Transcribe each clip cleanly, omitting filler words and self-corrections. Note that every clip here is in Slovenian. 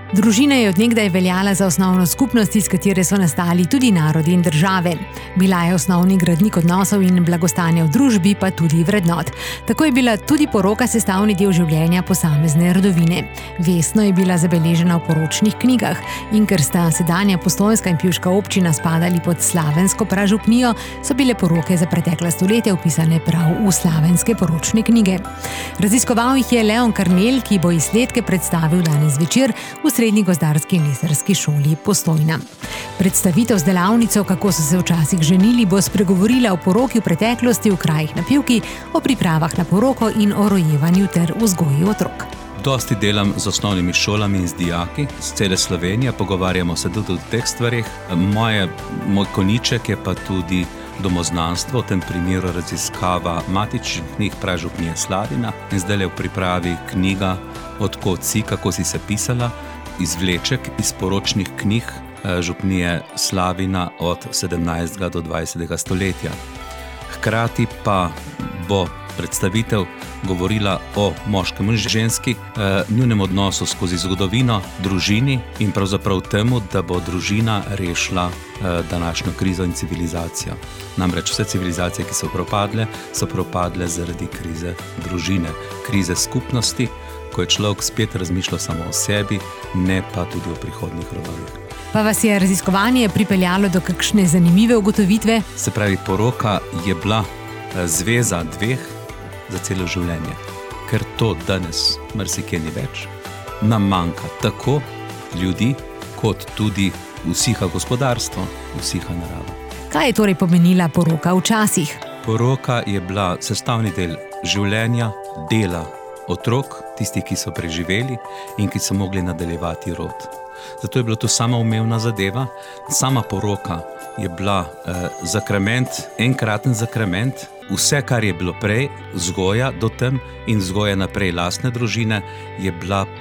Družina je od nekdaj veljala za osnovno skupnost, iz katere so nastali tudi narodi in države. Bila je osnovni gradnik odnosov in blagostanja v družbi, pa tudi vrednot. Tako je bila tudi poroka sestavni del življenja posamezne rodovine. Vestno je bila zabeležena v poročnih knjigah in ker sta sedanja postojnska in pivška občina spadali pod slavensko pražupnijo, so bile poroke za pretekla stoletja vpisane prav v slavenske poročne knjige. Raziskoval jih je Leon Karnel, ki bo izsledke predstavil danes zvečer v Srednji gozdarski in lesarski šoli Postojna. Predstavitev z delavnico, kako so se včasih ženili, bo spregovorila o poroki v preteklosti v krajih na Pivki, o pripravah na poroko in o rojevanju ter vzgoji otrok. Dosti delam z osnovnimi šolami in z dijaki z cele Slovenije, pogovarjamo se tudi o teh stvarih. Moj koniček je pa tudi domoznanstvo, v tem primeru raziskava matičnih knjig pražupnije Slavina in zdaj je v pripravi knjiga Odkot si, kako si se pisala, izvleček iz poročnih knjig župnije Slavina od 17. do 20. stoletja. Hkrati pa bo predstavitev govorila o moškem in ženski, njunem odnosu skozi zgodovino, družini in pravzaprav temu, da bo družina rešila današnjo krizo in civilizacijo. Namreč vse civilizacije, ki so propadle zaradi krize družine, krize skupnosti, ko je človek spet razmišljal samo o sebi, ne pa tudi o prihodnjih rodovih. Pa vas je raziskovanje pripeljalo do kakšne zanimive ugotovitve? Se pravi, poroka je bila zveza dveh za celo življenje. Ker to danes marsikje ni več, nam manjka tako ljudi, kot tudi usiha gospodarstvo, usiha narava. Kaj je torej pomenila poroka včasih? Poroka je bila sestavni del življenja, dela otrok, tistih, ki so preživeli in ki so mogli nadaljevati rod. Zato je bila to samoumevna zadeva. Sama poroka je bila zakrament, enkraten zakrament. Vse, kar je bilo prej, vzgoja do tem in vzgoja naprej lastne družine, je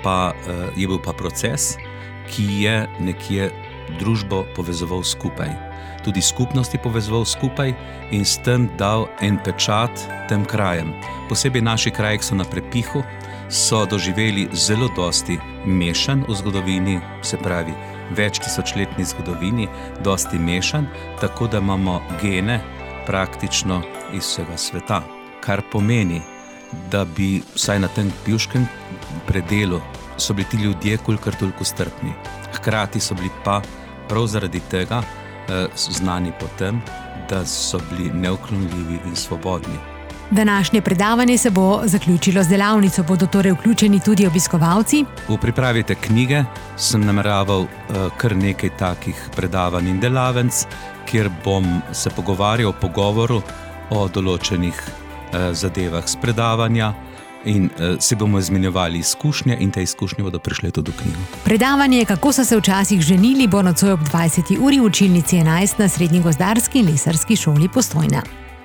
bil pa proces, ki je nekje družbo povezoval skupaj. Tudi skupnosti povezoval skupaj in s tem dal en pečat tem krajem. Posebej naši kraji, ki so na prepihu, so doživeli zelo dosti mešan v zgodovini, se pravi, več tisočletni zgodovini, dosti mešan, tako da imamo gene praktično iz vsega sveta. Kar pomeni, da bi vsaj na tem pivškem predelu so bili ti ljudje kolikor toliko strpni. Hkrati so bili pa prav zaradi tega znani po tem, da so bili neuklonljivi in svobodni. Današnje predavanje se bo zaključilo z delavnico. Bodo torej vključeni tudi obiskovalci? V pripravi te knjige sem nameraval kar nekaj takih predavanj in delavnic, kjer bom se pogovarjal o pogovoru o določenih zadevah z predavanja in si bomo izmenjevali izkušnje in te izkušnje bodo prišle tudi v knjigo. Predavanje, kako so se včasih ženili, bo nocoj ob 20. uri v učilnici 11 na Srednji gozdarski in lesarski šoli Postojna.